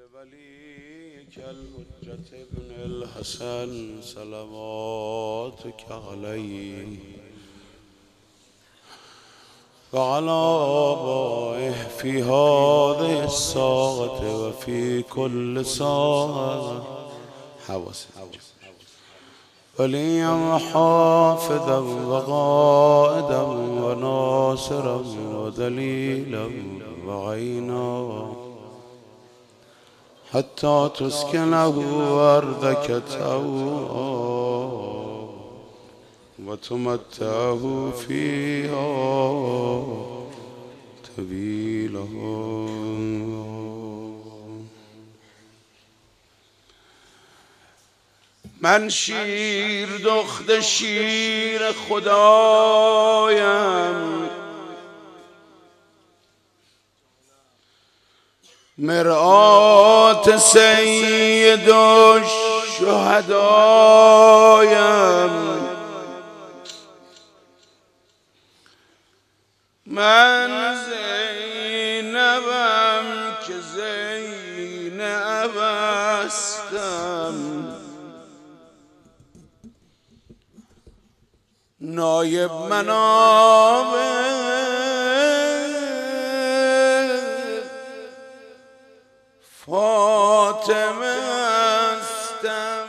وليك الحجة ابن الحسن صلواتك عليه وعلى آبائه في هذه الساعة وفي كل ساعة وليا وحافظا وقائدا وناصرا ودليلا وعينا حتى تسكنه أرضك طوعا وتمتعه فيها طويلا. من شیر دخت شیر خدایم، مرآت سید الشهدایم. من زینبم که زینب استم، نایب منابع فاطمه استم.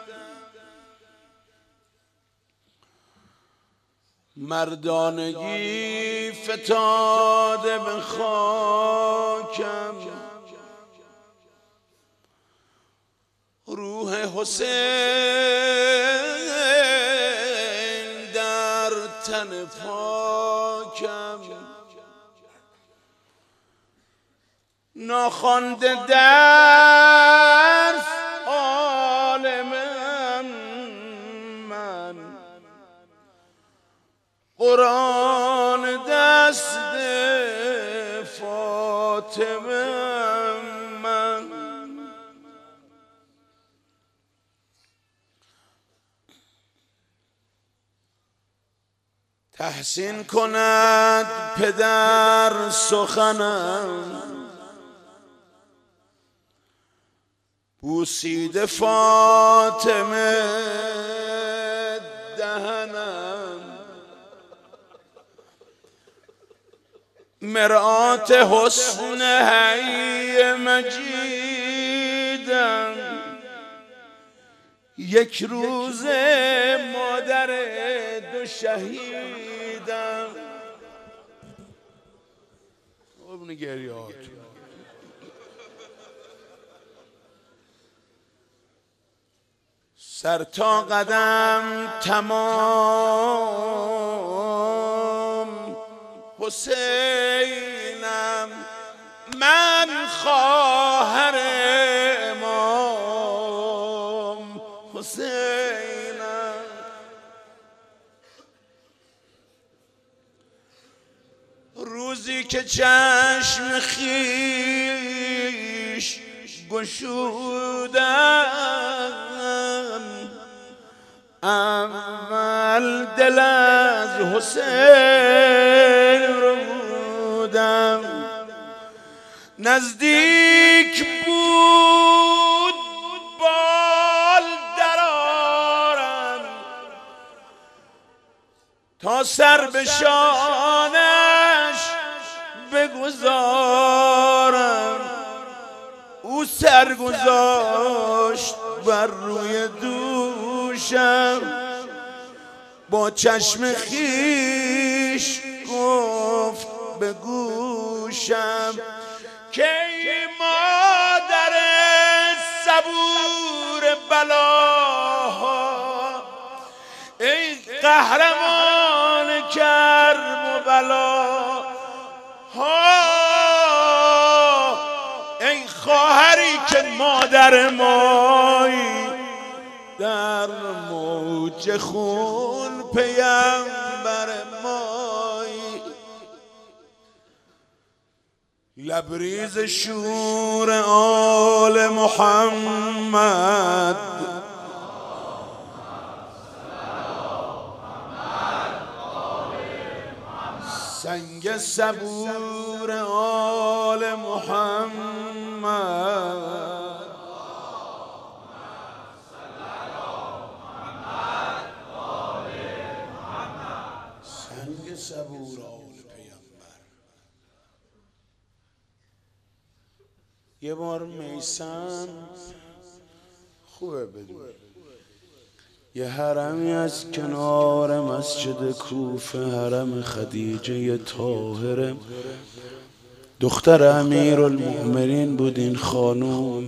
مردانگی فتاده به خاکم، روح حسین در تن پاکم. ناخوانده درس عالمم من، قرآن دست فاطمه من. تحسین کند پدر سخنم، بوسیده فاطمه دهنم. مرآت حسن حی مجیدم، یک روز مادر دو شهیدم. قربون گریه‌هات. سر تا قدم تمام حسینم، من خواهر امام حسینم. روزی که چشم خویش گشودم، اول دل از حسین ربودم. نزدیک بود بال درارم، تا سر به شانش بگذارم. او سر گذاشت بر روی دوشم، با چشم خویش گفت به گوشم که ای مادر صبور بلاها، ای قهرمان کرب و بلاها، ای خواهری که مادر مایی، در موج خون پیامبر مایی. لبریز شور آل محمد، سنگ صبور آل محمد. صبور آل پیامبر. یه بار میثم خوبه بدون یه حرمی از کنار مسجد کوفه، حرم خدیجه طاهره، دختر امیرالمؤمنین بود این خانوم.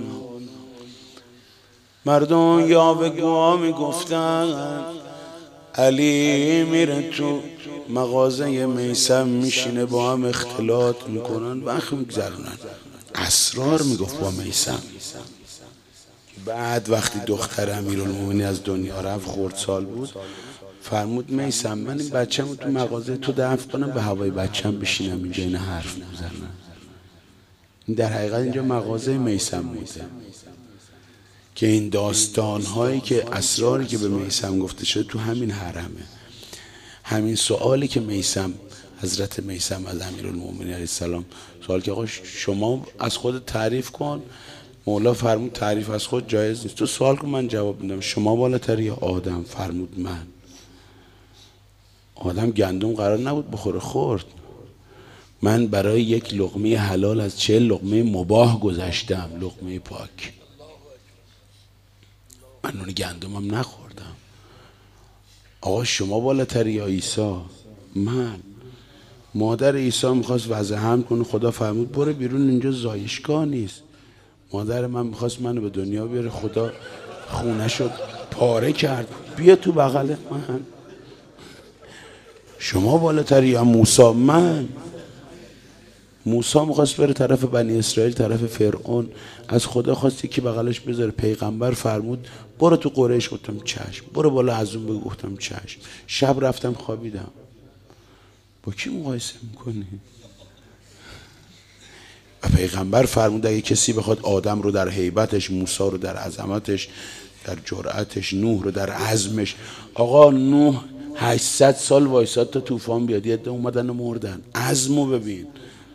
مردم یا بگوها میگفتن علی میره تو مغازه میثم میشینه، با هم اختلاط میکنن، وقت میگذرونن. اسرار میگفت با میثم. بعد وقتی دختر امیرالمومنین از دنیا رفت، خردسال بود، فرمود میثم من این بچه‌مو تو مغازه تو دفن کنم، به هوای بچه‌م بشینم اینجا این حرف میزنم. این در حقیقت اینجا مغازه میثم بوده که این داستان‌هایی که اسراری که به میثم گفته شده تو همین حرمه. همین سوالی که میثم حضرت میثم از امیرالمومنین علیه السلام سوال که آقا شما از خود تعریف کن، مولا فرمود تعریف از خود جایز نیست، تو سوال کن من جواب میدم. شما بالاتری یا آدم؟ فرمود من. آدم گندم قرار نبود بخوره، خورد. من برای یک لقمه حلال از 40 لقمه مباح گذشتم، لقمه پاک. من اون گندمم نخوردم. آقا شما بالاتری یا عیسی؟ من. مادر عیسی میخواست وضع حمل کنه، خدا فرمود برو بیرون، اینجا زایشگاه نیست. مادر من میخواست منو به دنیا بیاره، خدا خونه شد پاره کرد، بیا تو بغل من. شما بالاتری یا موسی؟ من. موسی میخواست بره طرف بنی اسرائیل، طرف فرعون، از خدا خواستی که بغلش بذاره. پیغمبر فرمود برو تو قریش، گفتم چشم. برو بالا از اون بگو، گفتم چشم. شب رفتم خوابیدم. با کی مقایسه میکنی؟ و پیغمبر فرمود اگه کسی بخواد آدم رو در هیبتش، موسی رو در عظمتش، در جرأتش، نوح رو در عزمش. آقا نوح 800 سال وایساد تا طوفان بیاد، یه عده اومدن و مردن. عزمو ببین.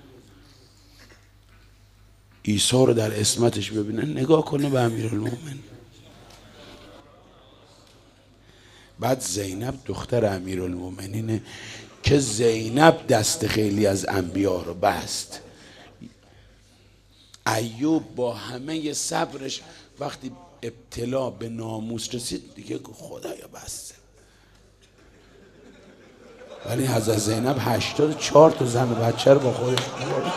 عیسی رو در عصمتش ببینه، نگاه کنه به امیرالمومنین. بعد زینب دختر امیرالمومنینه که زینب دست خیلی از انبیا رو بست. ایوب با همه صبرش وقتی ابتلا به ناموس رسید دیگه خدایا بسته. ولی حضرت زینب 84 تا زن و بچه رو با خودش برد.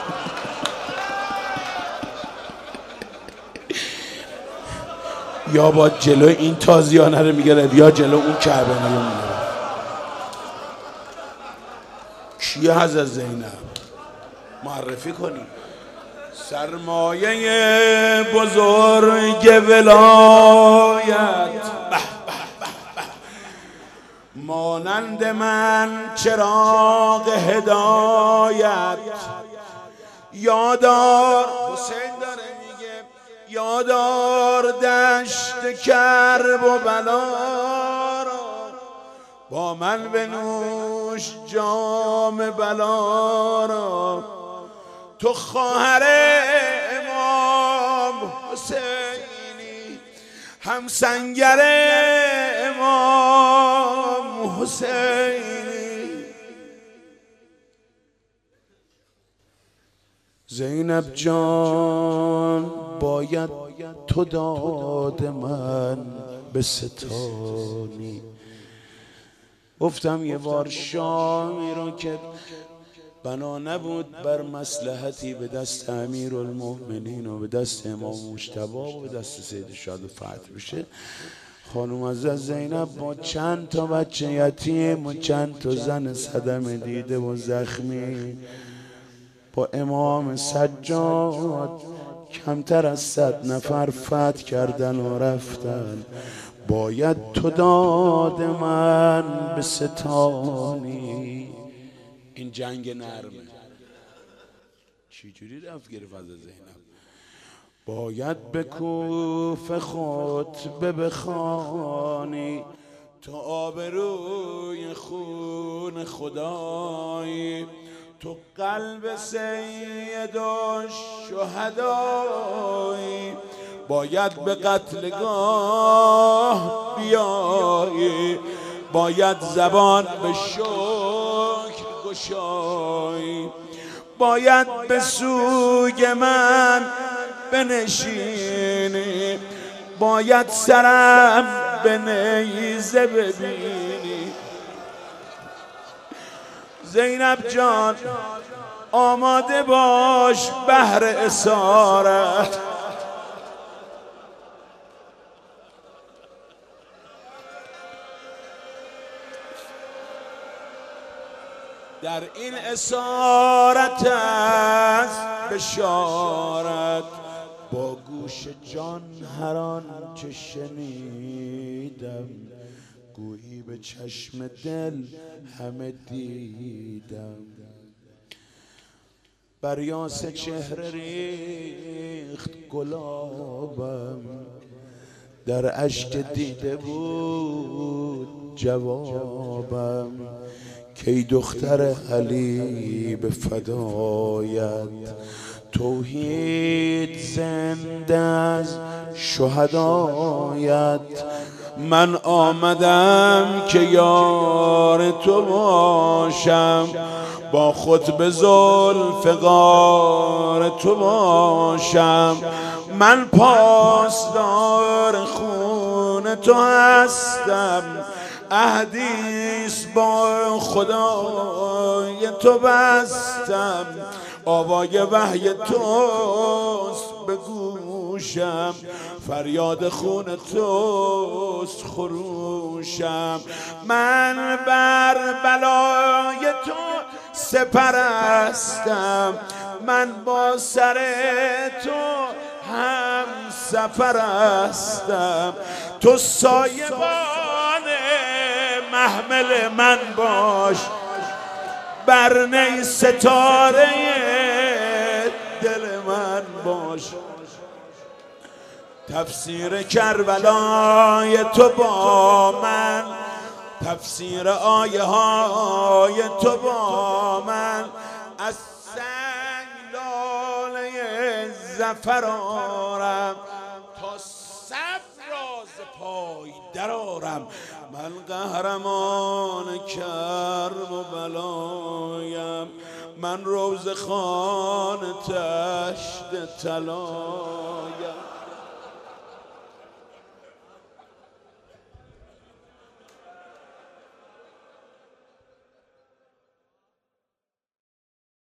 یا با جلو این تازیانه رو میگرد یا جلو اون کعبه رو میگرد. کیه حضرت زینب؟ معرفی کنی. سرمایه بزرگ ولایت، مانند من چراغ هدایت. یادار حسین داره میگه یادار دشت کرب و بلا را، با من بنوش جام بلا را. تو خواهر امام حسینی، همسنگر امام حسینی. زینب جان باید تو داد من به ستانی. گفتم یه بار شامی رو که بنا نبود بر مصلحتی به دست امیرالمؤمنین و به دست امام مجتبی و به دست سید شاد و فتح بشه، خانم حضرت زینب با چند تا بچه یتیم و چند تا زن صدمه دیده و زخمی با امام سجاد کمتر از 100 نفر فتح کردن و رفتن. باید تو داد من به ستانی. این جنگ نرمه. چجوری رفت گرفت از زینب؟ باید به کوفه خطبه بخوانی، تو آبروی خون خدایی. تو قلب سید الشهدایی، باید به قتلگاه بیایی. باید زبان به شکر گشایی، باید به سوی من بنشینی، باید سرم به نیزه ببینی. زینب جان آماده باش بهر اسارت، در این اسارت است بشارت. با گوش جان هر آنچه شنیدم، گویی به چشم دل همه دیدم. بر یاس چهره ریخت گلابم، در اشک دیده بود جوابم. کی دختر علی به فدایت، توحید زنده از شهدایت. من آمدم که یار تو باشم، با خود به زلف غار تو باشم. من پاسدار خون تو هستم، عهدیست با خدای تو بستم. آوای وحی توست به گوشم، فریاد خون توست خروشم. من بر بلای تو سپرستم، من با سر تو هم سفر هستم. تو سایبان محمل من باش، بر نی ستاره دل من باش. تفسیر کربلای تو با من، تفسیر آیه های تو با من. از سنگ لاله ظفر آرم، تا صف راز پای درآرم. من قهرمان کرب و بلایم، من روزخوان تشت طلایم.